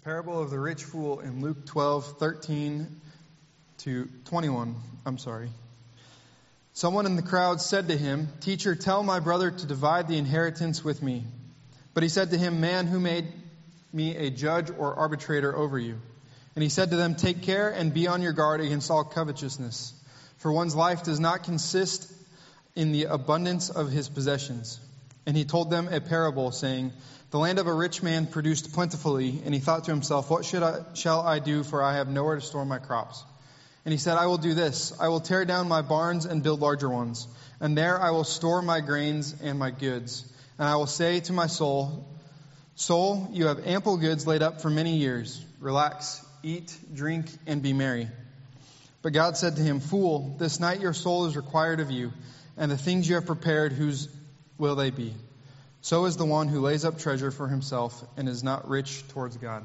Parable of the rich fool in Luke 12:13 to 21. Someone in the crowd said to him, "Teacher, tell my brother to divide the inheritance with me." But he said to him, "Man, who made me a judge or arbitrator over you?" And he said to them, "Take care and be on your guard against all covetousness, for one's life does not consist in the abundance of his possessions." And he told them a parable, saying, "The land of a rich man produced plentifully, and he thought to himself, what shall I do, for I have nowhere to store my crops? And he said, I will do this. I will tear down my barns and build larger ones, and there I will store my grains and my goods. And I will say to my soul, Soul, you have ample goods laid up for many years. Relax, eat, drink, and be merry." But God said to him, "Fool, this night your soul is required of you, and the things you have prepared, whose will they be? So is the one who lays up treasure for himself and is not rich towards God."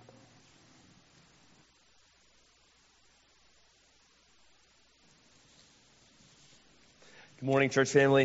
Good morning, church family.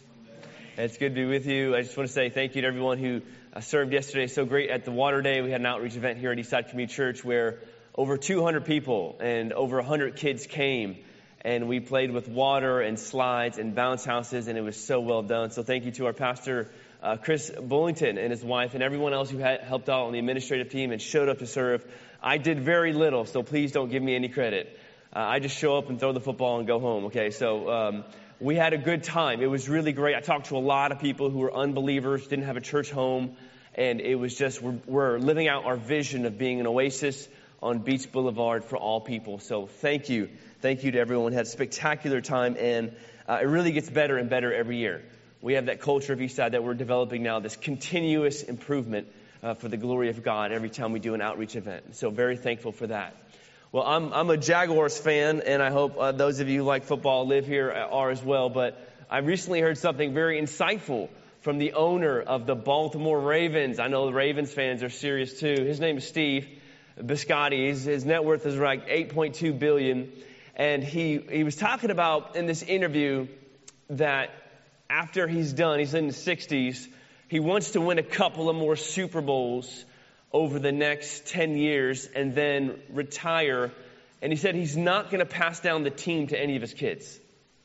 It's good to be with you. I just want to say thank you to everyone who served yesterday. So great at the Water Day. We had an outreach event here at Eastside Community Church where over 200 people and over 100 kids came. And we played with water and slides and bounce houses, and it was so well done. So thank you to our pastor, Chris Bullington, and his wife, and everyone else who helped out on the administrative team and showed up to serve. I did very little, so please don't give me any credit. I just show up and throw the football and go home, okay? So we had a good time. It was really great. I talked to a lot of people who were unbelievers, didn't have a church home, and it was just, we're living out our vision of being an oasis on Beach Boulevard for all people. So thank you. Thank you to everyone. We had a spectacular time, and it really gets better and better every year. We have that culture of Eastside that we're developing now, this continuous improvement for the glory of God every time we do an outreach event. So very thankful for that. Well, I'm a Jaguars fan, and I hope those of you who like football live here are as well. But I recently heard something very insightful from the owner of the Baltimore Ravens. I know the Ravens fans are serious too. His name is Steve Biscotti. His net worth is like $8.2 billion. And he was talking about in this interview that after he's done, he's in the 60s, he wants to win a couple of more Super Bowls over the next 10 years and then retire. And he said he's not going to pass down the team to any of his kids.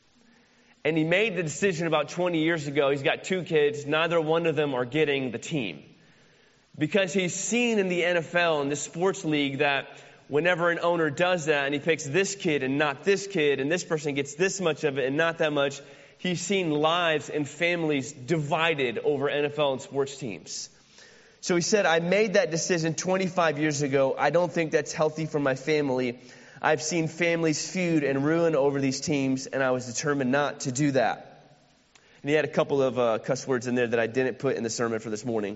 And he made the decision about 20 years ago. He's got 2 kids. Neither one of them are getting the team. Because he's seen in the NFL, in the sports league, that whenever an owner does that and he picks this kid and not this kid and this person gets this much of it and not that much, he's seen lives and families divided over NFL and sports teams. So he said, I made that decision 25 years ago. I don't think that's healthy for my family. I've seen families feud and ruin over these teams, and I was determined not to do that. And he had a couple of cuss words in there that I didn't put in the sermon for this morning.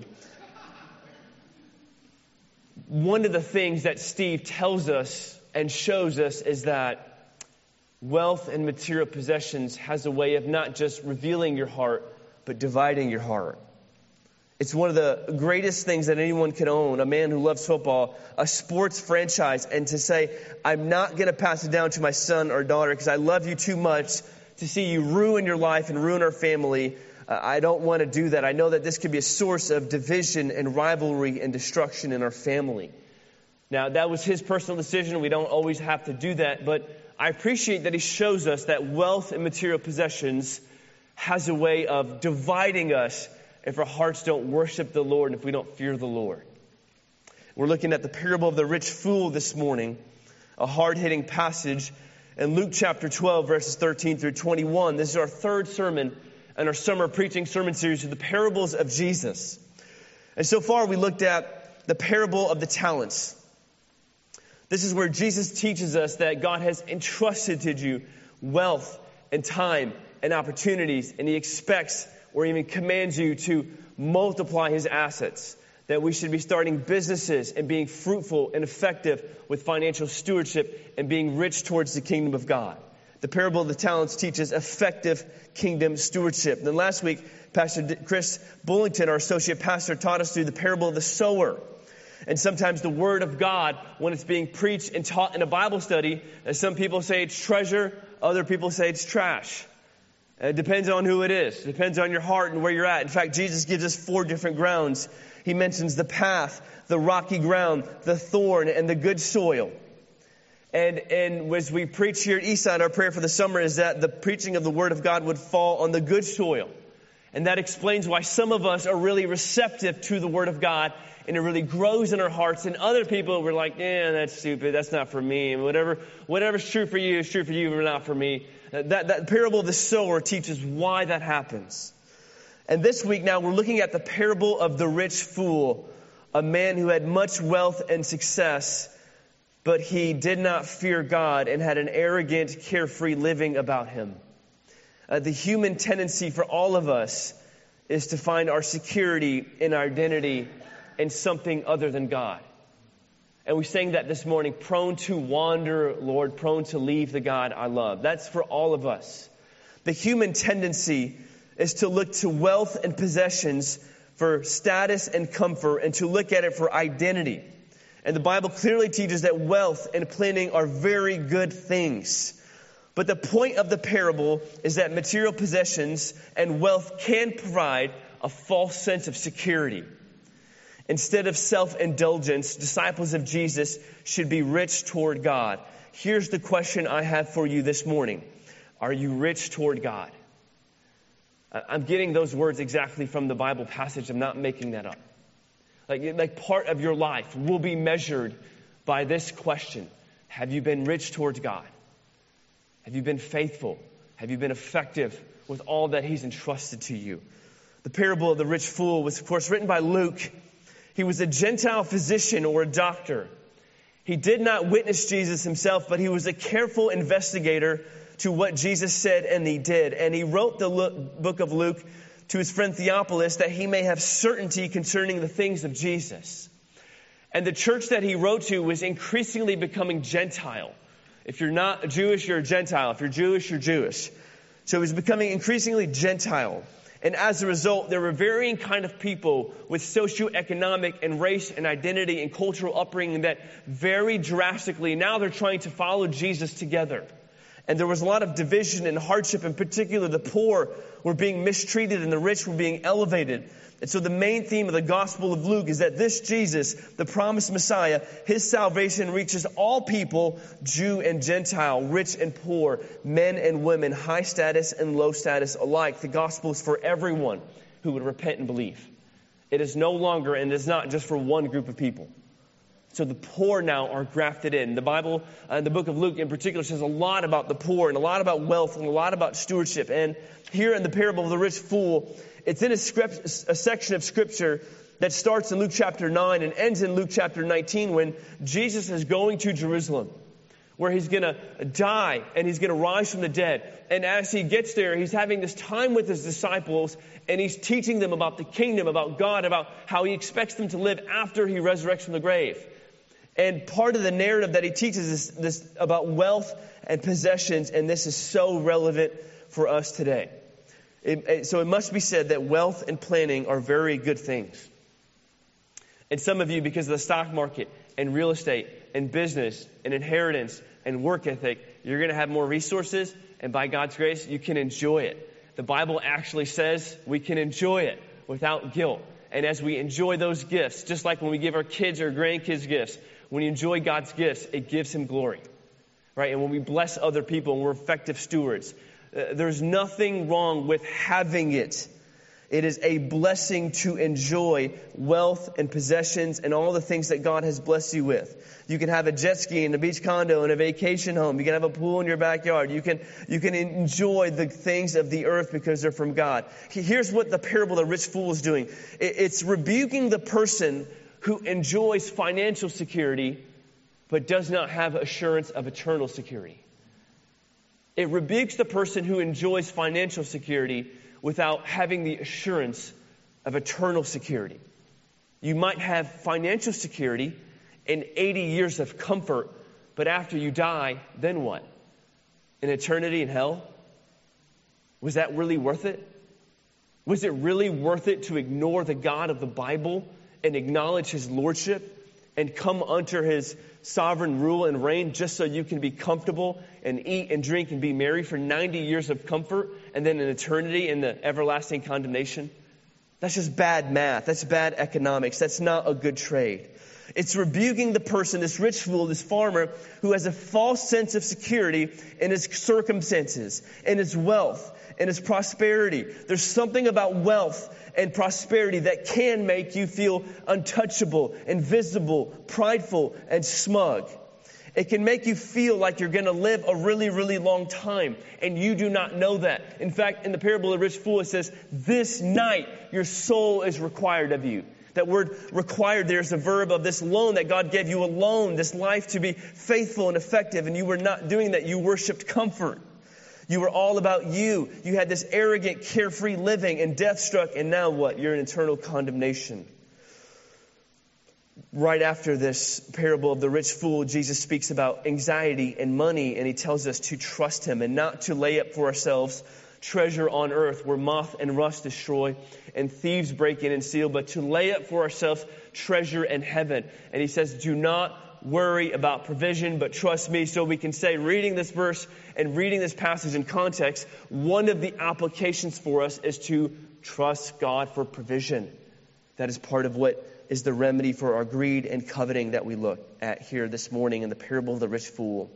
One of the things that Steve tells us and shows us is that wealth and material possessions has a way of not just revealing your heart, but dividing your heart. It's one of the greatest things that anyone can own, a man who loves football, a sports franchise, and to say, I'm not going to pass it down to my son or daughter because I love you too much to see you ruin your life and ruin our family. I don't want to do that. I know that this could be a source of division and rivalry and destruction in our family. Now, that was his personal decision. We don't always have to do that, but I appreciate that he shows us that wealth and material possessions has a way of dividing us if our hearts don't worship the Lord and if we don't fear the Lord. We're looking at the parable of the rich fool this morning, a hard-hitting passage in Luke chapter 12, verses 13 through 21. This is our third sermon in our summer preaching sermon series of the parables of Jesus. And so far we looked at the parable of the talents. This is where Jesus teaches us that God has entrusted to you wealth and time and opportunities, and he expects or even commands you to multiply his assets, that we should be starting businesses and being fruitful and effective with financial stewardship and being rich towards the kingdom of God. The parable of the talents teaches effective kingdom stewardship. And then last week, Pastor Chris Bullington, our associate pastor, taught us through the parable of the sower. And sometimes the word of God, when it's being preached and taught in a Bible study, some people say it's treasure, other people say it's trash. It depends on who it is. It depends on your heart and where you're at. In fact, Jesus gives us 4 different grounds. He mentions the path, the rocky ground, the thorn, and the good soil. And as we preach here at Eastside, our prayer for the summer is that the preaching of the Word of God would fall on the good soil. And that explains why some of us are really receptive to the Word of God, and it really grows in our hearts. And other people were like, that's stupid. That's not for me. And whatever's true for you is true for you, but not for me. That parable of the sower teaches why that happens. And this week now we're looking at the parable of the rich fool, a man who had much wealth and success, but he did not fear God and had an arrogant, carefree living about him. The human tendency for all of us is to find our security and our identity in something other than God. And we sang that this morning, prone to wander, Lord, prone to leave the God I love. That's for all of us. The human tendency is to look to wealth and possessions for status and comfort, and to look at it for identity. And the Bible clearly teaches that wealth and planning are very good things. But the point of the parable is that material possessions and wealth can provide a false sense of security. Instead of self-indulgence, disciples of Jesus should be rich toward God. Here's the question I have for you this morning. Are you rich toward God? I'm getting those words exactly from the Bible passage. I'm not making that up. Like part of your life will be measured by this question. Have you been rich towards God? Have you been faithful? Have you been effective with all that He's entrusted to you? The parable of the rich fool was, of course, written by Luke. He was a Gentile physician or a doctor. He did not witness Jesus himself, but he was a careful investigator to what Jesus said and he did. And he wrote the book of Luke to his friend Theophilus that he may have certainty concerning the things of Jesus. And the church that he wrote to was increasingly becoming Gentile. If you're not Jewish, you're a Gentile. If you're Jewish, you're Jewish. So it was becoming increasingly Gentile. And as a result, there were varying kind of people with socioeconomic and race and identity and cultural upbringing that varied drastically. Now they're trying to follow Jesus together. And there was a lot of division and hardship. In particular, the poor were being mistreated and the rich were being elevated. And so the main theme of the Gospel of Luke is that this Jesus, the promised Messiah, His salvation reaches all people, Jew and Gentile, rich and poor, men and women, high status and low status alike. The Gospel is for everyone who would repent and believe. It is no longer, and it is not just for one group of people. So the poor now are grafted in. The Bible, the book of Luke in particular, says a lot about the poor and a lot about wealth and a lot about stewardship. And here in the parable of the rich fool, it's in a section of Scripture that starts in Luke chapter 9 and ends in Luke chapter 19 when Jesus is going to Jerusalem, where He's going to die and He's going to rise from the dead. And as He gets there, He's having this time with His disciples and He's teaching them about the kingdom, about God, about how He expects them to live after He resurrects from the grave. And part of the narrative that He teaches is this about wealth and possessions, and this is so relevant for us today. So it must be said that wealth and planning are very good things. And some of you, because of the stock market and real estate and business and inheritance and work ethic, you're going to have more resources, and by God's grace, you can enjoy it. The Bible actually says we can enjoy it without guilt. And as we enjoy those gifts, just like when we give our kids or grandkids gifts, when you enjoy God's gifts, it gives Him glory, right? And when we bless other people and we're effective stewards, there's nothing wrong with having it. It is a blessing to enjoy wealth and possessions and all the things that God has blessed you with. You can have a jet ski and a beach condo and a vacation home. You can have a pool in your backyard. You can enjoy the things of the earth because they're from God. Here's what the parable of the rich fool is doing. It's rebuking the person who enjoys financial security but does not have assurance of eternal security. It rebukes the person who enjoys financial security without having the assurance of eternal security. You might have financial security and 80 years of comfort, but after you die, then what? An eternity in hell? Was that really worth it? Was it really worth it to ignore the God of the Bible and acknowledge His lordship and come under his sovereign rule and reign just so you can be comfortable and eat and drink and be merry for 90 years of comfort and then an eternity in the everlasting condemnation? That's just bad math. That's bad economics. That's not a good trade. It's rebuking the person, this rich fool, this farmer, who has a false sense of security in his circumstances, in his wealth, in his prosperity. There's something about wealth and prosperity that can make you feel untouchable, invisible, prideful, and smug. It can make you feel like you're going to live a really, really long time, and you do not know that. In fact, in the parable of the rich fool, it says, this night your soul is required of you. That word required there is a verb of this loan that God gave you, a loan, this life to be faithful and effective, and you were not doing that. You worshiped comfort. You were all about you. You had this arrogant, carefree living, and death struck, and now what? You're in eternal condemnation. Right after this parable of the rich fool, Jesus speaks about anxiety and money, and he tells us to trust him and not to lay up for ourselves treasure on earth where moth and rust destroy and thieves break in and steal, but to lay up for ourselves treasure in heaven. And he says, do not worry about provision, but trust me. So we can say, reading this verse and reading this passage in context, one of the applications for us is to trust God for provision. That is part of what is the remedy for our greed and coveting that we look at here this morning in the parable of the rich fool.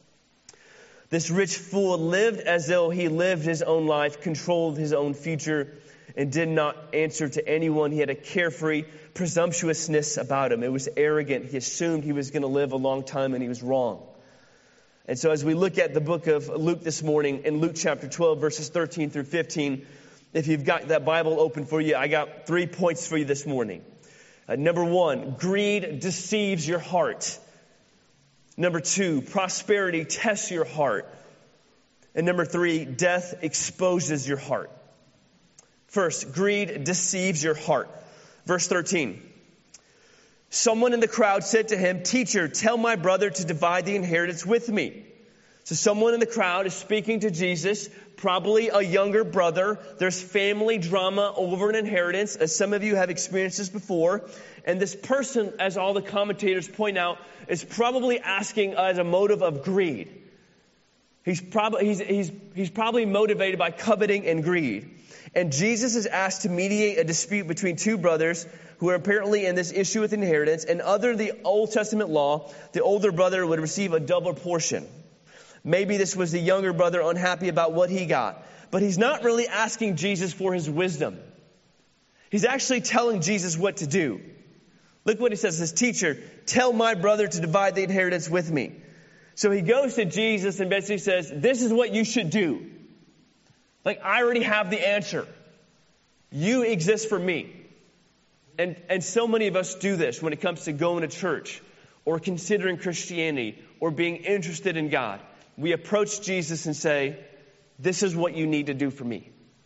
This rich fool lived as though he lived his own life, controlled his own future, and did not answer to anyone. He had a carefree presumptuousness about him. It was arrogant. He assumed he was going to live a long time, and he was wrong. And so as we look at the book of Luke this morning, in Luke chapter 12, verses 13 through 15, if you've got that Bible open for you, I got 3 points for you this morning. Number 1, greed deceives your heart. Number 2, prosperity tests your heart. And number 3, death exposes your heart. First, greed deceives your heart. Verse 13. Someone in the crowd said to him, "Teacher, tell my brother to divide the inheritance with me." So someone in the crowd is speaking to Jesus, probably a younger brother. There's family drama over an inheritance, as some of you have experienced this before. And this person, as all the commentators point out, is probably asking as a motive of greed. He's probably motivated by coveting and greed. And Jesus is asked to mediate a dispute between two brothers who are apparently in this issue with inheritance. And under the Old Testament law, the older brother would receive a double portion. Maybe this was the younger brother unhappy about what he got. But he's not really asking Jesus for his wisdom. He's actually telling Jesus what to do. Look what he says. He says, "Teacher, tell my brother to divide the inheritance with me." So he goes to Jesus and basically says, this is what you should do. Like, I already have the answer. You exist for me. And so many of us do this when it comes to going to church or considering Christianity or being interested in God. We approach Jesus and say, this is what you need to do for me.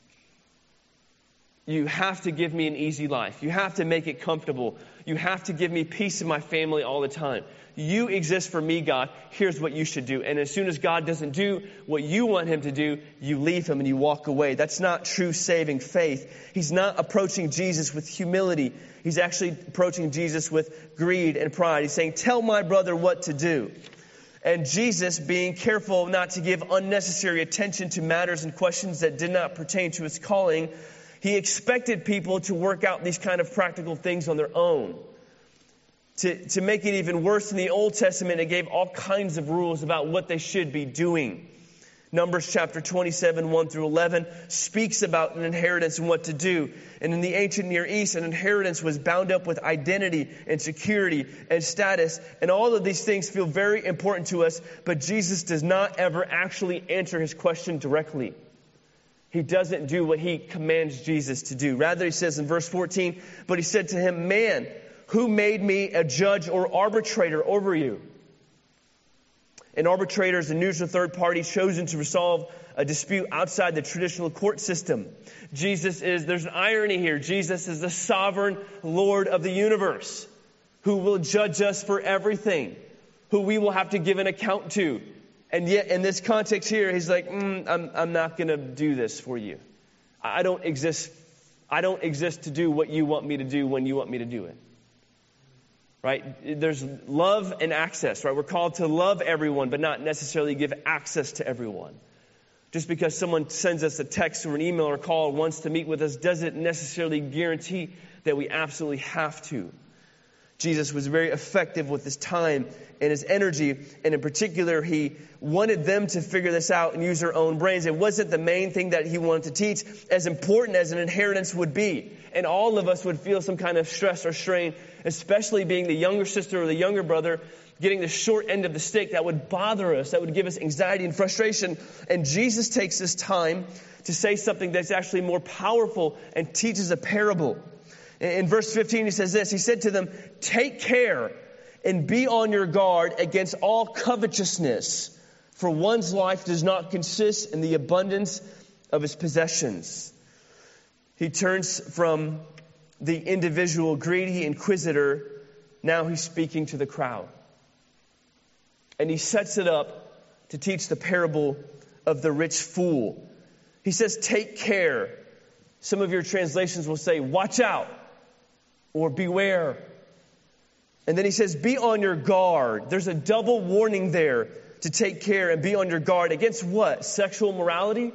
You have to give me an easy life. You have to make it comfortable. You have to give me peace in my family all the time. You exist for me, God. Here's what you should do. And as soon as God doesn't do what you want him to do, you leave him and you walk away. That's not true saving faith. He's not approaching Jesus with humility. He's actually approaching Jesus with greed and pride. He's saying, tell my brother what to do. And Jesus, being careful not to give unnecessary attention to matters and questions that did not pertain to his calling, he expected people to work out these kind of practical things on their own. To make it even worse, in the Old Testament, it gave all kinds of rules about what they should be doing. Numbers chapter 27, 1 through 11, speaks about an inheritance and what to do. And in the ancient Near East, an inheritance was bound up with identity and security and status. And all of these things feel very important to us, but Jesus does not ever actually answer his question directly. He doesn't do what he commands Jesus to do. Rather, he says in verse 14, but he said to him, "Man, who made me a judge or arbitrator over you?" An arbitrator is a neutral third party chosen to resolve a dispute outside the traditional court system. There's an irony here. Jesus is the sovereign Lord of the universe who will judge us for everything, who we will have to give an account to. And yet, in this context here, he's like, I'm not going to do this for you. I don't exist to do what you want me to do when you want me to do it. right? There's love and access, right? We're called to love everyone, but not necessarily give access to everyone. Just because someone sends us a text or an email or call or wants to meet with us doesn't necessarily guarantee that we absolutely have to. Jesus was very effective with his time and his energy, and in particular, he wanted them to figure this out and use their own brains. It wasn't the main thing that he wanted to teach, as important as an inheritance would be. And all of us would feel some kind of stress or strain, especially being the younger sister or the younger brother, getting the short end of the stick. That would bother us. That would give us anxiety and frustration. And Jesus takes this time to say something that's actually more powerful and teaches a parable. In verse 15, he says this. He said to them, "Take care and be on your guard against all covetousness, for one's life does not consist in the abundance of his possessions." He turns from the individual greedy inquisitor. Now he's speaking to the crowd. And he sets it up to teach the parable of the rich fool. He says, take care. Some of your translations will say, watch out or beware. And then he says, be on your guard. There's a double warning there to take care and be on your guard against what? Sexual immorality?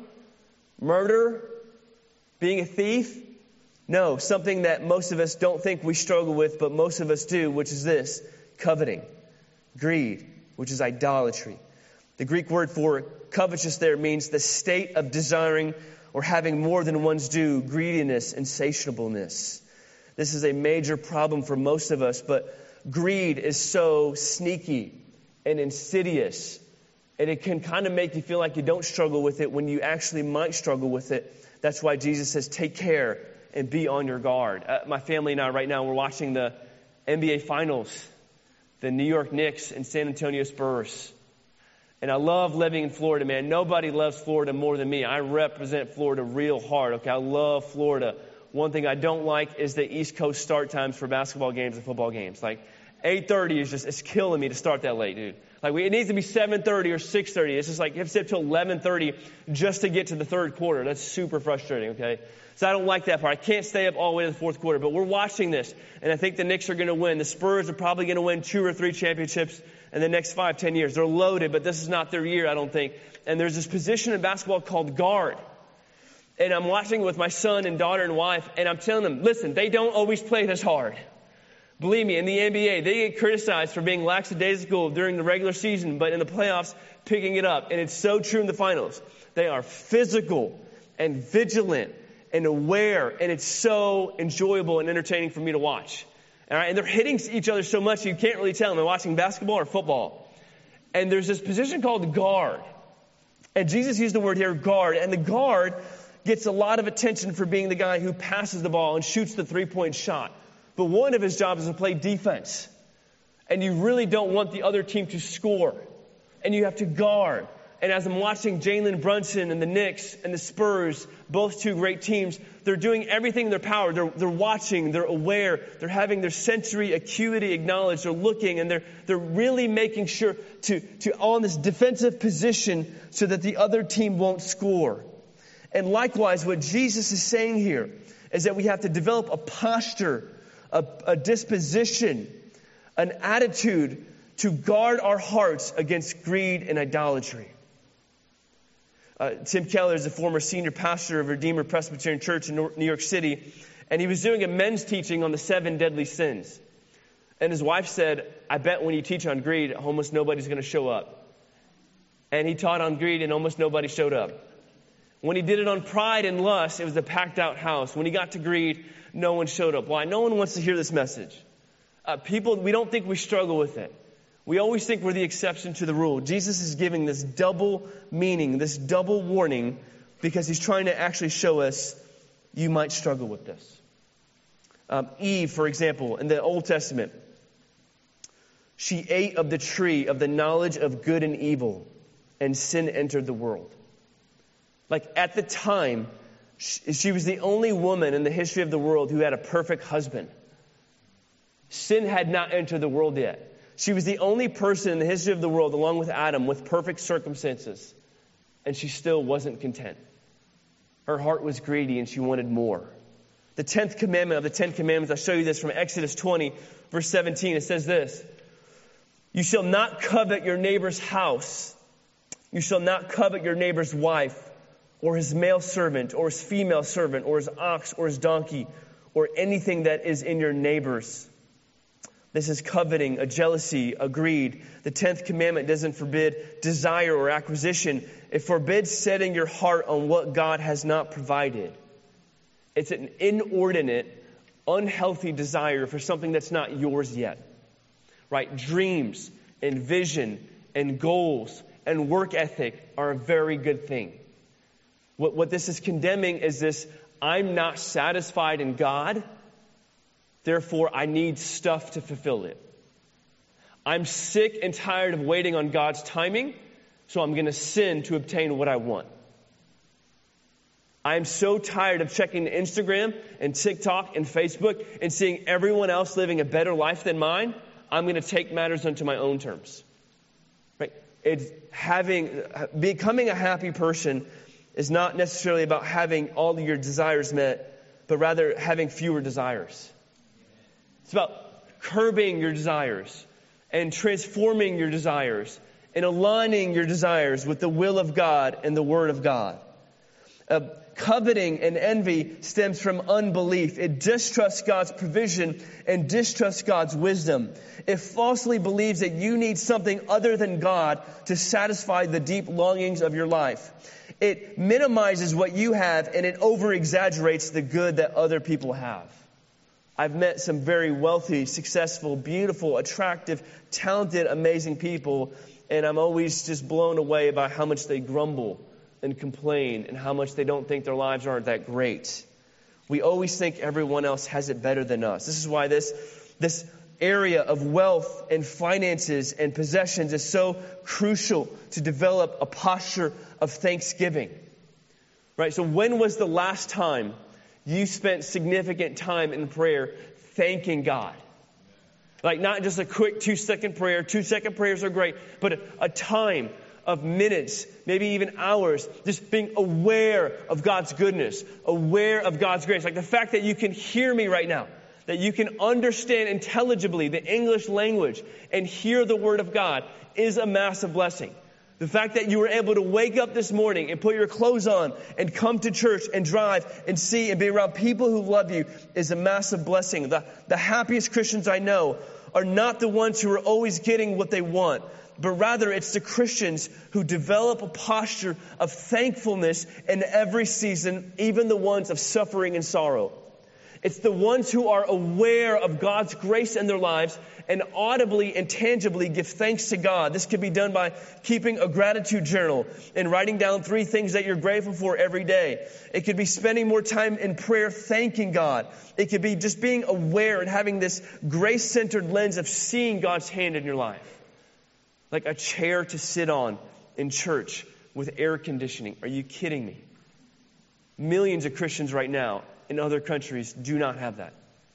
Murder? Being a thief? No, something that most of us don't think we struggle with, but most of us do, which is this: coveting, greed, which is idolatry. The Greek word for covetous there means the state of desiring or having more than one's due, greediness, insatiableness. This is a major problem for most of us, but greed is so sneaky and insidious, and it can kind of make you feel like you don't struggle with it when you actually might struggle with it. That's why Jesus says, take care and be on your guard. My family and I right now, we're watching the NBA Finals, the New York Knicks and San Antonio Spurs. And I love living in Florida, man. Nobody loves Florida more than me. I represent Florida real hard, okay? I love Florida. One thing I don't like is the East Coast start times for basketball games and football games. Like, 8:30 is just, it's killing me to start that late, dude. Like, it needs to be 7:30 or 6:30. It's just like, you have to stay up till 11:30 just to get to the third quarter. That's super frustrating, okay? So I don't like that part. I can't stay up all the way to the fourth quarter. But we're watching this, and I think the Knicks are going to win. The Spurs are probably going to win 2 or 3 championships in the next 5-10 years. They're loaded, but this is not their year, I don't think. And there's this position in basketball called guard. And I'm watching with my son and daughter and wife, and I'm telling them, listen, they don't always play this hard. Believe me, in the NBA, they get criticized for being lackadaisical during the regular season, but in the playoffs, picking it up. And it's so true in the finals. They are physical and vigilant and aware, and it's so enjoyable and entertaining for me to watch. All right? And they're hitting each other so much you can't really tell. Am I watching basketball or football? And there's this position called guard. And Jesus used the word here, guard. And the guard gets a lot of attention for being the guy who passes the ball and shoots the three-point shot. But one of his jobs is to play defense. And you really don't want the other team to score. And you have to guard. And as I'm watching Jalen Brunson and the Knicks and the Spurs, both two great teams, they're doing everything in their power. They're watching, they're aware, they're having their sensory acuity acknowledged, they're looking, and they're really making sure to on this defensive position so that the other team won't score. And likewise, what Jesus is saying here is that we have to develop a posture, a disposition, an attitude to guard our hearts against greed and idolatry. Tim Keller is a former senior pastor of Redeemer Presbyterian Church in New York City, and he was doing a men's teaching on the 7 deadly sins. And his wife said, I bet when you teach on greed, almost nobody's going to show up. And he taught on greed, and almost nobody showed up. When he did it on pride and lust, it was a packed out house. When he got to greed, no one showed up. Why? No one wants to hear this message. People, we don't think we struggle with it. We always think we're the exception to the rule. Jesus is giving this double meaning, this double warning, because he's trying to actually show us you might struggle with this. Eve, for example, in the Old Testament, she ate of the tree of the knowledge of good and evil, and sin entered the world. Like at the time, she was the only woman in the history of the world who had a perfect husband. Sin had not entered the world yet. She was the only person in the history of the world, along with Adam, with perfect circumstances. And she still wasn't content. Her heart was greedy and she wanted more. The 10th commandment of the 10 commandments, I'll show you this from Exodus 20, verse 17. It says this: "You shall not covet your neighbor's house. You shall not covet your neighbor's wife, or his male servant, or his female servant, or his ox, or his donkey, or anything that is in your neighbor's." This is coveting, a jealousy, a greed. The 10th commandment doesn't forbid desire or acquisition. It forbids setting your heart on what God has not provided. It's an inordinate, unhealthy desire for something that's not yours yet. Right? Dreams and vision and goals and work ethic are a very good thing. What this is condemning is this: I'm not satisfied in God, therefore I need stuff to fulfill it. I'm sick and tired of waiting on God's timing, so I'm going to sin to obtain what I want. I'm so tired of checking Instagram and TikTok and Facebook and seeing everyone else living a better life than mine. I'm going to take matters onto my own terms. Right? It's becoming a happy person is not necessarily about having all of your desires met, but rather having fewer desires. It's about curbing your desires and transforming your desires and aligning your desires with the will of God and the Word of God. Coveting and envy stems from unbelief. It distrusts God's provision and distrusts God's wisdom. It falsely believes that you need something other than God to satisfy the deep longings of your life. It minimizes what you have, and it over-exaggerates the good that other people have. I've met some very wealthy, successful, beautiful, attractive, talented, amazing people, and I'm always just blown away by how much they grumble and complain and how much they don't think their lives aren't that great. We always think everyone else has it better than us. This is why this area of wealth and finances and possessions is so crucial to develop a posture of thanksgiving. Right? So when was the last time you spent significant time in prayer thanking God? Like not just a quick 2-second prayer. 2-second prayers are great, but a time of minutes, maybe even hours, just being aware of God's goodness, aware of God's grace. Like the fact that you can hear me right now, that you can understand intelligibly the English language and hear the Word of God is a massive blessing. The fact that you were able to wake up this morning and put your clothes on and come to church and drive and see and be around people who love you is a massive blessing. The happiest Christians I know are not the ones who are always getting what they want, but rather it's the Christians who develop a posture of thankfulness in every season, even the ones of suffering and sorrow. It's the ones who are aware of God's grace in their lives and audibly and tangibly give thanks to God. This could be done by keeping a gratitude journal and writing down 3 things that you're grateful for every day. It could be spending more time in prayer thanking God. It could be just being aware and having this grace-centered lens of seeing God's hand in your life. Like a chair to sit on in church with air conditioning. Are you kidding me? Millions of Christians right now in other countries do not have that.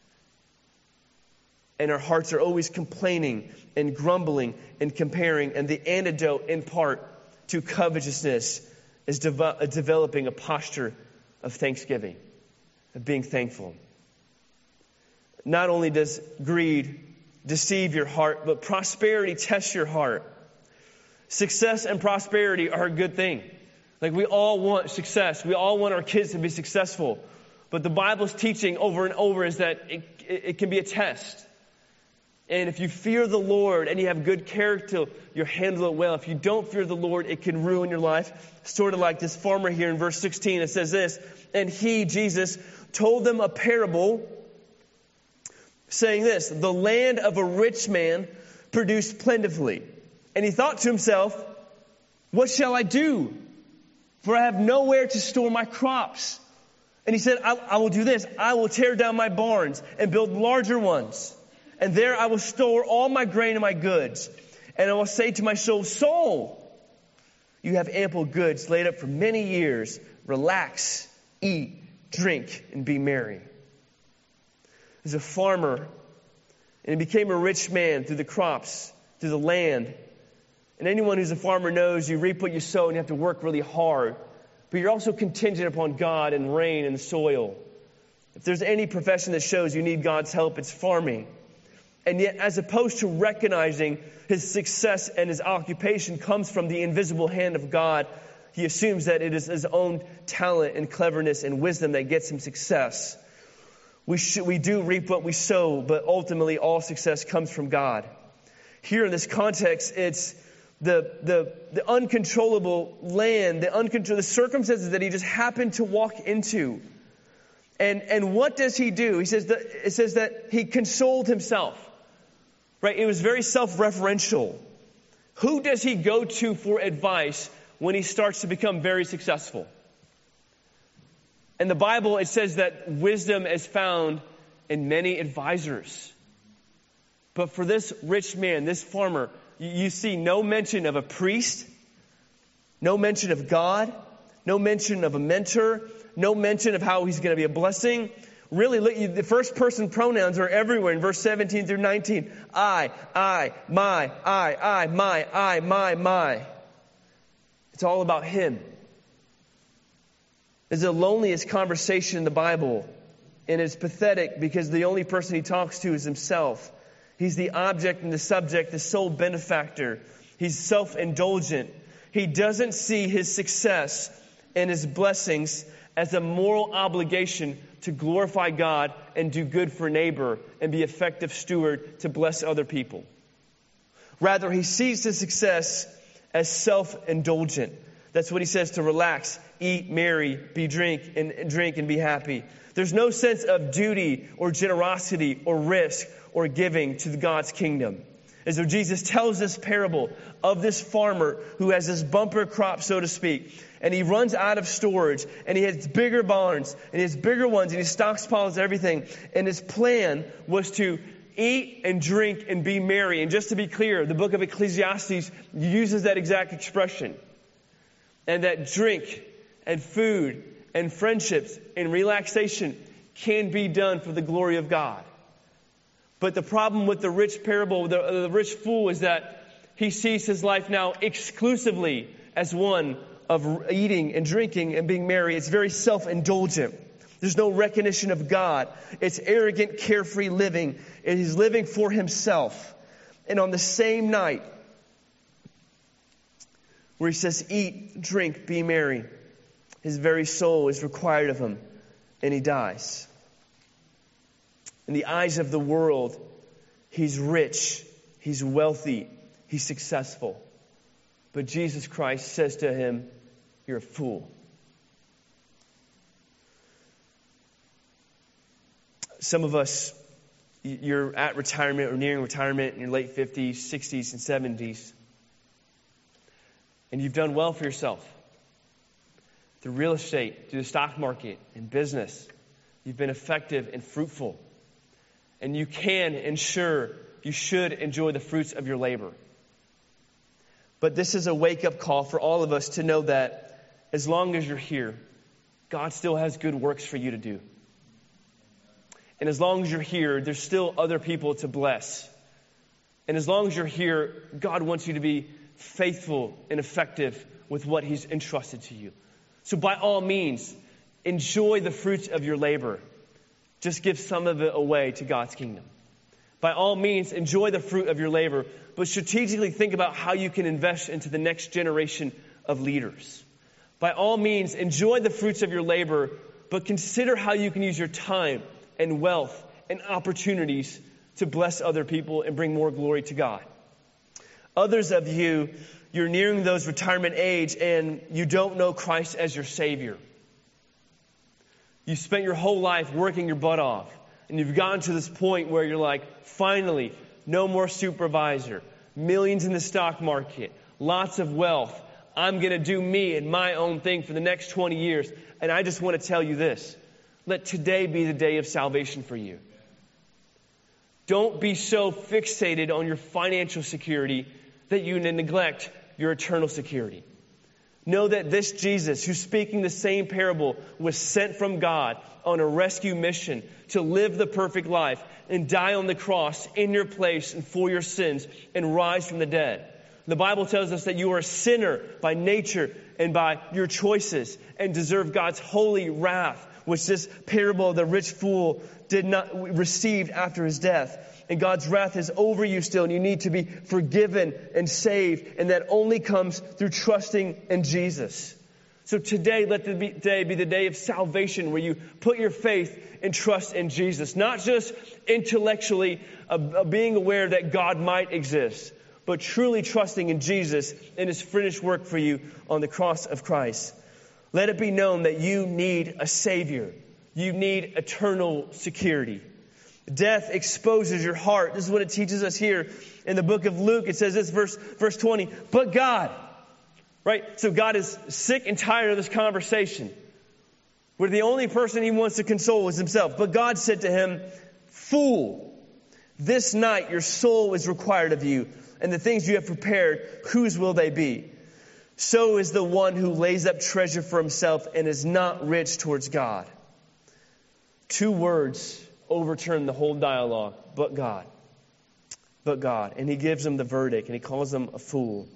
And our hearts are always complaining and grumbling and comparing. And the antidote, in part, to covetousness is developing a posture of thanksgiving, of being thankful. Not only does greed deceive your heart, but prosperity tests your heart. Success and prosperity are a good thing. Like we all want success. We all want our kids to be successful. But the Bible's teaching over and over is that it can be a test. And if you fear the Lord and you have good character, you'll handle it well. If you don't fear the Lord, it can ruin your life. Sort of like this farmer here in verse 16. It says this: "And he," Jesus, "told them a parable, saying this: the land of a rich man produced plentifully. And he thought to himself, what shall I do? For I have nowhere to store my crops. And he said, I will do this. I will tear down my barns and build larger ones. And there I will store all my grain and my goods. And I will say to my soul, you have ample goods laid up for many years. Relax, eat, drink, and be merry." There's a farmer, and he became a rich man through the crops, through the land. And anyone who's a farmer knows you reap what you sow and you have to work really hard. But you're also contingent upon God and rain and soil. If there's any profession that shows you need God's help, it's farming. And yet, as opposed to recognizing his success and his occupation comes from the invisible hand of God, he assumes that it is his own talent and cleverness and wisdom that gets him success. We do reap what we sow, but ultimately all success comes from God. Here in this context, it's the uncontrollable land, the circumstances that he just happened to walk into. And what does he do? It says that he consoled himself. Right? It was very self-referential. Who does he go to for advice when he starts to become very successful? In the Bible, it says that wisdom is found in many advisors. But for this rich man, this farmer, you see no mention of a priest, no mention of God, no mention of a mentor, no mention of how he's going to be a blessing. Really, the first person pronouns are everywhere in verse 17 through 19. I, my, my. It's all about him. It's the loneliest conversation in the Bible. And it's pathetic because the only person he talks to is himself. He's the object and the subject, the sole benefactor. He's self-indulgent. He doesn't see his success and his blessings as a moral obligation to glorify God and do good for neighbor and be effective steward to bless other people. Rather, he sees his success as self-indulgent. That's what he says, to relax, eat, marry, drink and be happy. There's no sense of duty or generosity or risk or giving to God's kingdom. And so Jesus tells this parable of this farmer who has this bumper crop, so to speak, and he runs out of storage, and he has bigger barns, and he has bigger ones, and he stockpiles everything. And his plan was to eat and drink and be merry. And just to be clear, the book of Ecclesiastes uses that exact expression. And that drink and food and friendships and relaxation can be done for the glory of God. But the problem with the rich parable, the rich fool, is that he sees his life now exclusively as one of eating and drinking and being merry. It's very self-indulgent. There's no recognition of God. It's arrogant, carefree living. And he's living for himself. And on the same night where he says, eat, drink, be merry, his very soul is required of him, and he dies. In the eyes of the world, he's rich, he's wealthy, he's successful. But Jesus Christ says to him, you're a fool. Some of us, you're at retirement or nearing retirement in your late 50s, 60s, and 70s. And you've done well for yourself. Through real estate, through the stock market, and business. You've been effective and fruitful. And you can ensure you should enjoy the fruits of your labor. But this is a wake-up call for all of us to know that as long as you're here, God still has good works for you to do. And as long as you're here, there's still other people to bless. And as long as you're here, God wants you to be faithful and effective with what He's entrusted to you. So by all means, enjoy the fruits of your labor. Just give some of it away to God's kingdom. By all means, enjoy the fruit of your labor, but strategically think about how you can invest into the next generation of leaders. By all means, enjoy the fruits of your labor, but consider how you can use your time and wealth and opportunities to bless other people and bring more glory to God. Others of you, you're nearing those retirement age and you don't know Christ as your Savior. You spent your whole life working your butt off, and you've gotten to this point where you're like, finally, no more supervisor, millions in the stock market, lots of wealth. I'm going to do me and my own thing for the next 20 years. And I just want to tell you this. Let today be the day of salvation for you. Don't be so fixated on your financial security that you neglect your eternal security. Know that this Jesus, who's speaking the same parable, was sent from God on a rescue mission to live the perfect life and die on the cross in your place and for your sins and rise from the dead. The Bible tells us that you are a sinner by nature and by your choices and deserve God's holy wrath, which this parable of the rich fool did not receive after his death. And God's wrath is over you still, and you need to be forgiven and saved, and that only comes through trusting in Jesus. So today, let the day be the day of salvation, where you put your faith and trust in Jesus. Not just intellectually being aware that God might exist, but truly trusting in Jesus and His finished work for you on the cross of Christ. Let it be known that you need a Savior. You need eternal security. Death exposes your heart. This is what it teaches us here in the book of Luke. It says this, verse 20, but God, right? So God is sick and tired of this conversation, where the only person He wants to console is Himself. But God said to him, fool, this night your soul is required of you, and the things you have prepared, whose will they be? So is the one who lays up treasure for himself and is not rich towards God. 2 words overturn the whole dialogue. But God. But God. And He gives him the verdict, and He calls him a fool.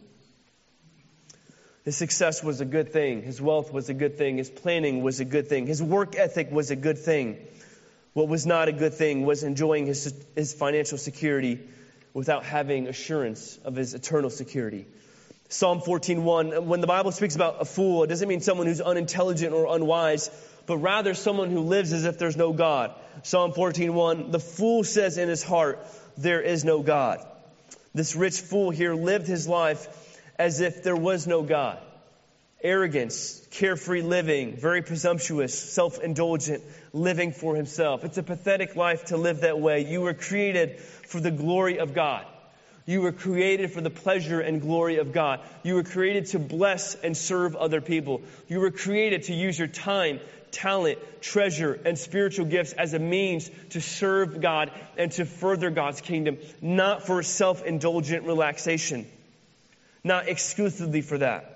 His success was a good thing. His wealth was a good thing. His planning was a good thing. His work ethic was a good thing. What was not a good thing was enjoying his financial security without having assurance of his eternal security. Psalm 14:1, when the Bible speaks about a fool, it doesn't mean someone who's unintelligent or unwise, but rather someone who lives as if there's no God. Psalm 14:1, the fool says in his heart, there is no God. This rich fool here lived his life as if there was no God. Arrogance, carefree living, very presumptuous, self-indulgent, living for himself. It's a pathetic life to live that way. You were created for the glory of God. You were created for the pleasure and glory of God. You were created to bless and serve other people. You were created to use your time, talent, treasure, and spiritual gifts as a means to serve God and to further God's kingdom, not for self-indulgent relaxation, not exclusively for that.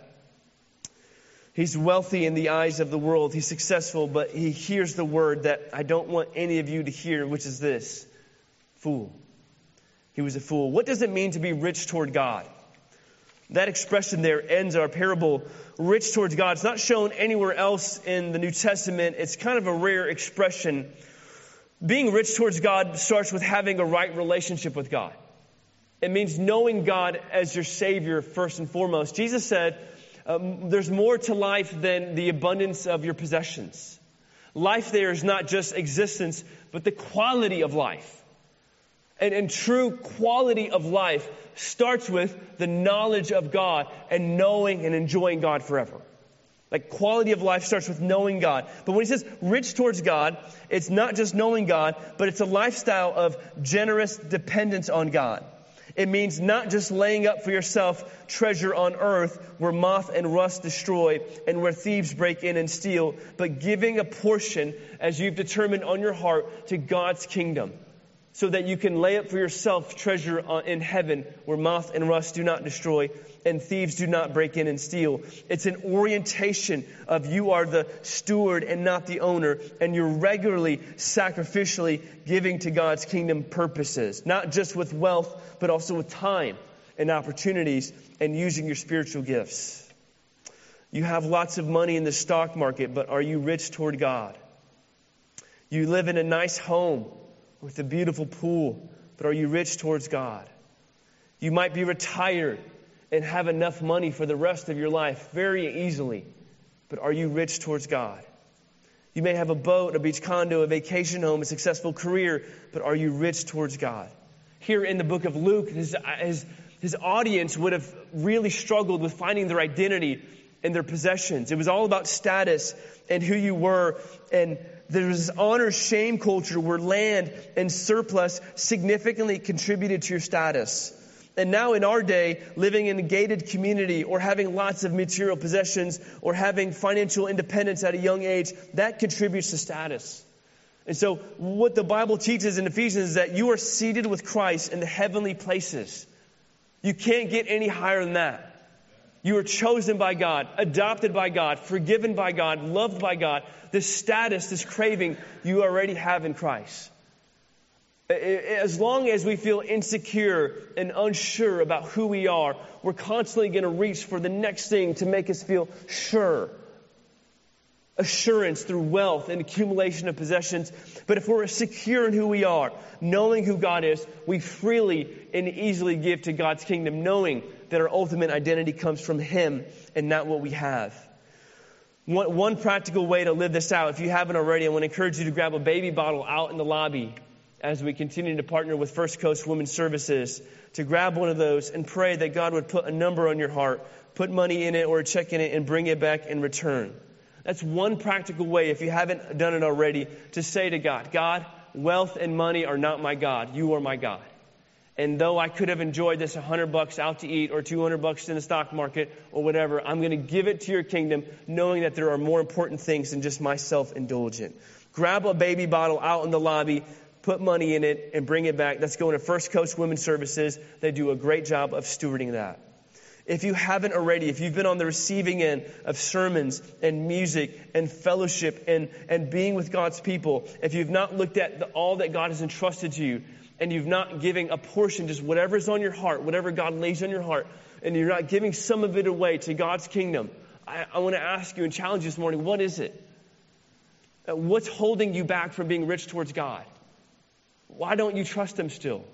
He's wealthy in the eyes of the world. He's successful, but he hears the word that I don't want any of you to hear, which is this: fool. He was a fool. What does it mean to be rich toward God? That expression there ends our parable, rich towards God. It's not shown anywhere else in the New Testament. It's kind of a rare expression. Being rich towards God starts with having a right relationship with God. It means knowing God as your Savior first and foremost. Jesus said, there's more to life than the abundance of your possessions. Life there is not just existence, but the quality of life. And true quality of life starts with the knowledge of God and knowing and enjoying God forever. Like, quality of life starts with knowing God. But when he says rich towards God, it's not just knowing God, but it's a lifestyle of generous dependence on God. It means not just laying up for yourself treasure on earth where moth and rust destroy and where thieves break in and steal, but giving a portion, as you've determined on your heart, to God's kingdom, so that you can lay up for yourself treasure in heaven where moth and rust do not destroy and thieves do not break in and steal. It's an orientation of you are the steward and not the owner, and you're regularly, sacrificially giving to God's kingdom purposes, not just with wealth, but also with time and opportunities and using your spiritual gifts. You have lots of money in the stock market, but are you rich toward God? You live in a nice home with a beautiful pool, but are you rich towards God? You might be retired and have enough money for the rest of your life very easily, but are you rich towards God? You may have a boat, a beach condo, a vacation home, a successful career, but are you rich towards God? Here in the book of Luke, his audience would have really struggled with finding their identity in their possessions. It was all about status and who you were, and there was this honor-shame culture where land and surplus significantly contributed to your status. And now in our day, living in a gated community or having lots of material possessions or having financial independence at a young age, that contributes to status. And so what the Bible teaches in Ephesians is that you are seated with Christ in the heavenly places. You can't get any higher than that. You are chosen by God, adopted by God, forgiven by God, loved by God. This status, this craving, you already have in Christ. As long as we feel insecure and unsure about who we are, we're constantly going to reach for the next thing to make us feel sure. assurance through wealth and accumulation of possessions. But if we're secure in who we are, knowing who God is, we freely and easily give to God's kingdom, knowing that our ultimate identity comes from Him and not what we have. One practical way to live this out, if you haven't already, I want to encourage you to grab a baby bottle out in the lobby as we continue to partner with First Coast Women's Services, to grab one of those and pray that God would put a number on your heart, put money in it or a check in it, and bring it back in return. That's one practical way, if you haven't done it already, to say to God, God, wealth and money are not my God. You are my God. And though I could have enjoyed this $100 out to eat or $200 in the stock market or whatever, I'm going to give it to your kingdom, knowing that there are more important things than just my self-indulgent. Grab a baby bottle out in the lobby, put money in it, and bring it back. That's going to First Coast Women's Services. They do a great job of stewarding that. If you haven't already, if you've been on the receiving end of sermons and music and fellowship and being with God's people, if you've not looked at all that God has entrusted to you, and you've not giving a portion, just whatever's on your heart, whatever God lays on your heart, and you're not giving some of it away to God's kingdom, I want to ask you and challenge you this morning, what is it? What's holding you back from being rich towards God? Why don't you trust Him still?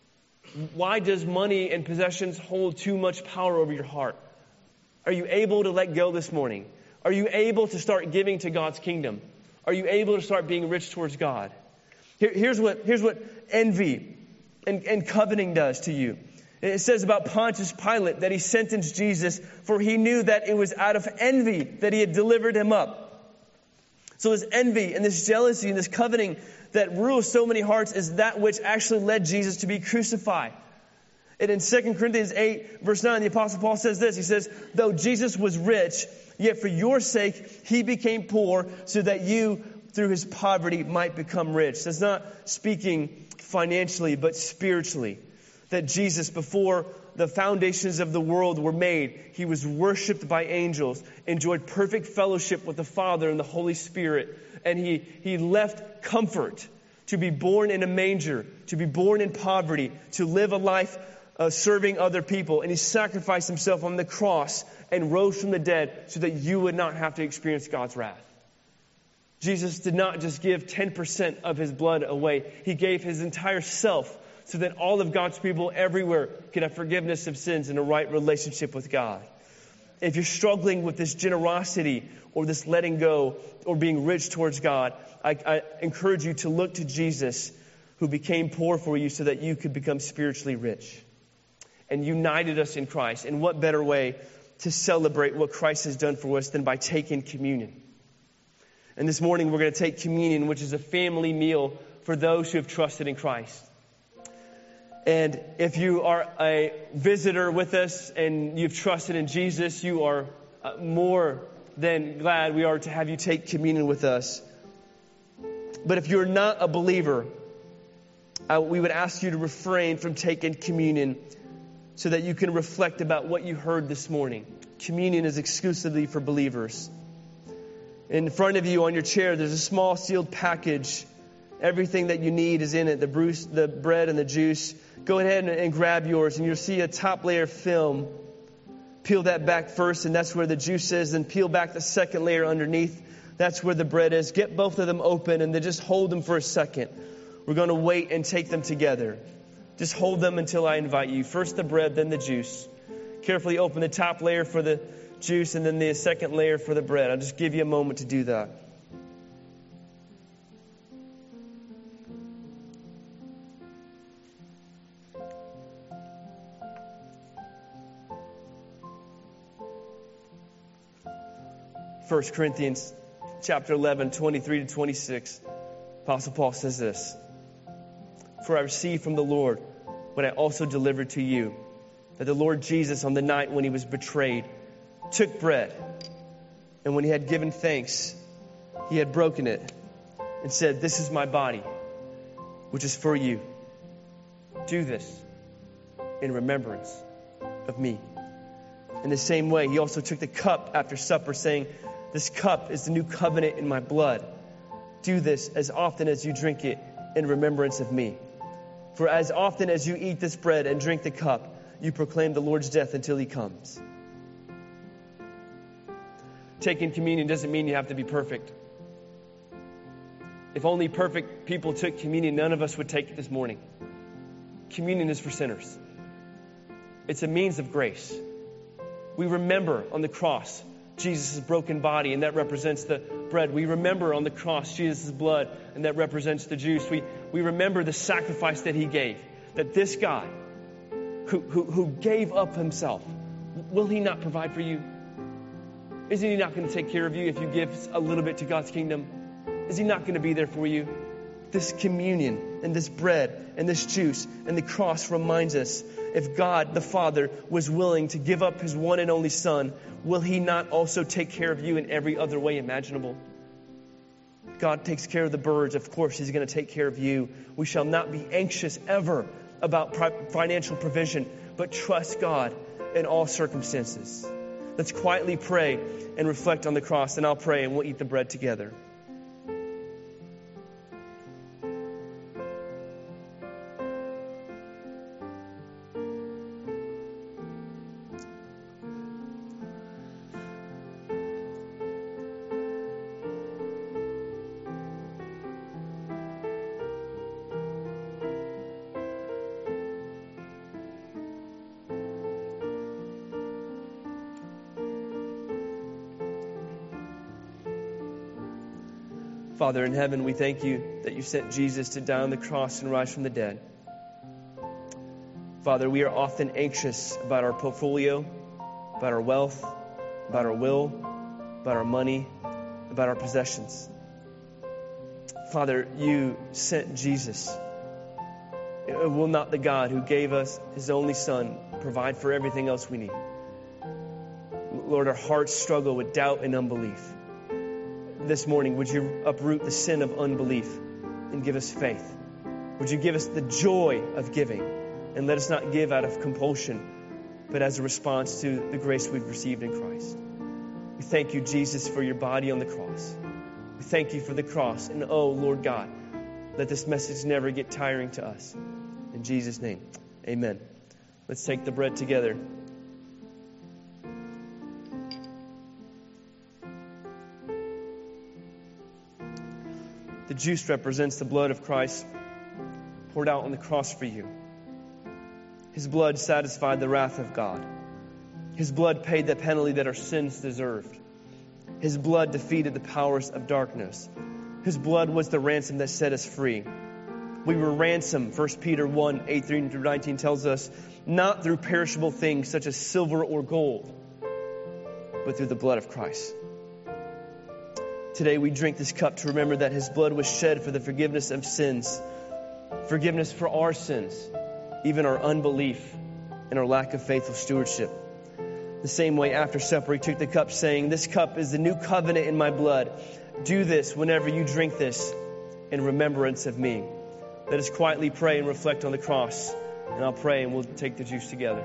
Why does money and possessions hold too much power over your heart? Are you able to let go this morning? Are you able to start giving to God's kingdom? Are you able to start being rich towards God? Here's what envy and coveting does to you. It says about Pontius Pilate that he sentenced Jesus, for he knew that it was out of envy that he had delivered him up. So this envy and this jealousy and this coveting that rules so many hearts is that which actually led Jesus to be crucified. And in 2 Corinthians 8, verse 9, the Apostle Paul says this. He says, though Jesus was rich, yet for your sake he became poor, so that you, through his poverty, might become rich. That's not speaking financially, but spiritually. That Jesus, before the foundations of the world were made, he was worshipped by angels, enjoyed perfect fellowship with the Father and the Holy Spirit, and he left comfort to be born in a manger, to be born in poverty, to live a life serving other people. And he sacrificed himself on the cross and rose from the dead so that you would not have to experience God's wrath. Jesus did not just give 10% of his blood away. He gave his entire self so that all of God's people everywhere could have forgiveness of sins and a right relationship with God. If you're struggling with this generosity or this letting go or being rich towards God, I encourage you to look to Jesus, who became poor for you so that you could become spiritually rich and united us in Christ. And what better way to celebrate what Christ has done for us than by taking communion? And this morning we're going to take communion, which is a family meal for those who have trusted in Christ. And if you are a visitor with us and you've trusted in Jesus, you are more than glad we are to have you take communion with us. But if you're not a believer, we would ask you to refrain from taking communion so that you can reflect about what you heard this morning. Communion is exclusively for believers. In front of you on your chair, there's a small sealed package. Everything that you need is in it, the bread and the juice. Go ahead and grab yours, and you'll see a top layer of film. Peel that back first, and that's where the juice is. Then peel back the second layer underneath. That's where the bread is. Get both of them open, and then just hold them for a second. We're going to wait and take them together. Just hold them until I invite you. First the bread, then the juice. Carefully open the top layer for the juice, and then the second layer for the bread. I'll just give you a moment to do that. First Corinthians chapter 11, 23 to 26. Apostle Paul says this. For I received from the Lord what I also delivered to you, that the Lord Jesus, on the night when he was betrayed, took bread, and when he had given thanks, he had broken it and said, this is my body, which is for you. Do this in remembrance of me. In the same way, he also took the cup after supper, saying, this cup is the new covenant in my blood. Do this as often as you drink it in remembrance of me. For as often as you eat this bread and drink the cup, you proclaim the Lord's death until he comes. taking communion doesn't mean you have to be perfect. If only perfect people took communion, none of us would take it this morning. Communion is for sinners. It's a means of grace. We remember on the cross Jesus' broken body, and that represents the bread. We remember on the cross Jesus' blood, and that represents the juice. We remember the sacrifice that he gave, that this God who gave up himself, will he not provide for you? Isn't he not going to take care of you if you give a little bit to God's kingdom? Is he not going to be there for you? This communion and this bread and this juice and the cross reminds us, if God the Father was willing to give up his one and only Son, will he not also take care of you in every other way imaginable? God takes care of the birds. Of course, he's going to take care of you. We shall not be anxious ever about financial provision, but trust God in all circumstances. Let's quietly pray and reflect on the cross, and I'll pray and we'll eat the bread together. Father in heaven, we thank you that you sent Jesus to die on the cross and rise from the dead. Father, we are often anxious about our portfolio, about our wealth, about our will, about our money, about our possessions. Father, you sent Jesus. Will not the God who gave us his only Son provide for everything else we need? Lord, our hearts struggle with doubt and unbelief. This morning, would you uproot the sin of unbelief and give us faith? Would you give us the joy of giving and let us not give out of compulsion, but as a response to the grace we've received in Christ? We thank you, Jesus, for your body on the cross. We thank you for the cross. And oh, Lord God, let this message never get tiring to us. In Jesus' name, amen. Let's take the bread together. The juice represents the blood of Christ poured out on the cross for you. His blood satisfied the wrath of God. His blood paid the penalty that our sins deserved. His blood defeated the powers of darkness. His blood was the ransom that set us free. We were ransomed. 1 Peter 1, 18-19 tells us, not through perishable things such as silver or gold, but through the blood of Christ. Today we drink this cup to remember that his blood was shed for the forgiveness of sins, forgiveness for our sins, even our unbelief and our lack of faithful stewardship. The same way after supper he took the cup saying, this cup is the new covenant in my blood. Do this whenever you drink this in remembrance of me. Let us quietly pray and reflect on the cross. And I'll pray and we'll take the juice together.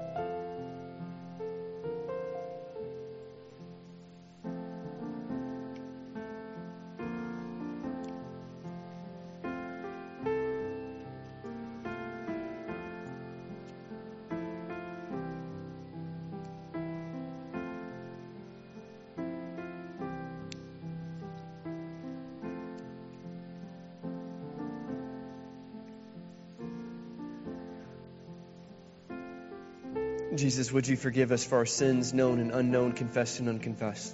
Jesus, would you forgive us for our sins, known and unknown, confessed and unconfessed?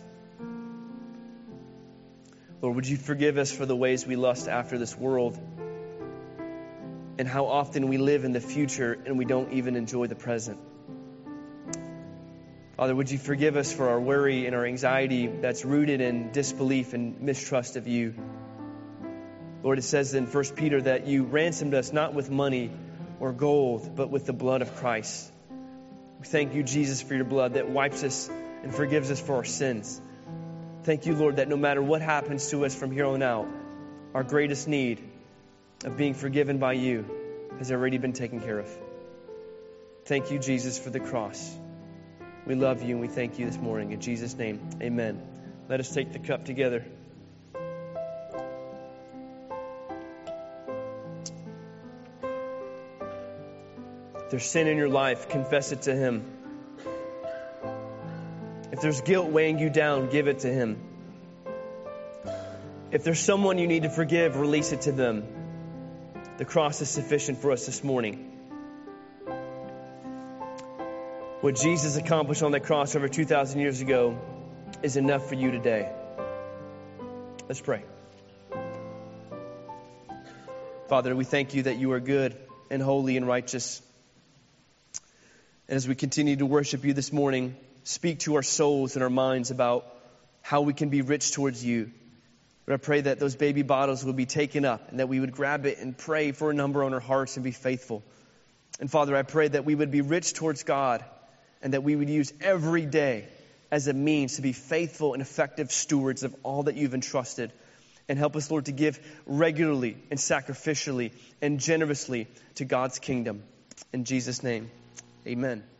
Lord, would you forgive us for the ways we lust after this world and how often we live in the future and we don't even enjoy the present? Father, would you forgive us for our worry and our anxiety that's rooted in disbelief and mistrust of you? Lord, it says in 1 Peter that you ransomed us not with money or gold, but with the blood of Christ. We thank you, Jesus, for your blood that wipes us and forgives us for our sins. Thank you, Lord, that no matter what happens to us from here on out, our greatest need of being forgiven by you has already been taken care of. Thank you, Jesus, for the cross. We love you and we thank you this morning. In Jesus' name, amen. Let us take the cup together. If there's sin in your life, confess it to him. If there's guilt weighing you down, give it to Him. If there's someone you need to forgive, release it to them. The cross is sufficient for us this morning. What Jesus accomplished on that cross over 2,000 years ago is enough for you today. Let's pray. Father, we thank you that you are good and holy and righteous. And as we continue to worship you this morning, speak to our souls and our minds about how we can be rich towards you. But I pray that those baby bottles will be taken up and that we would grab it and pray for a number on our hearts and be faithful. And Father, I pray that we would be rich towards God and that we would use every day as a means to be faithful and effective stewards of all that you've entrusted. And help us, Lord, to give regularly and sacrificially and generously to God's kingdom. In Jesus' name, amen.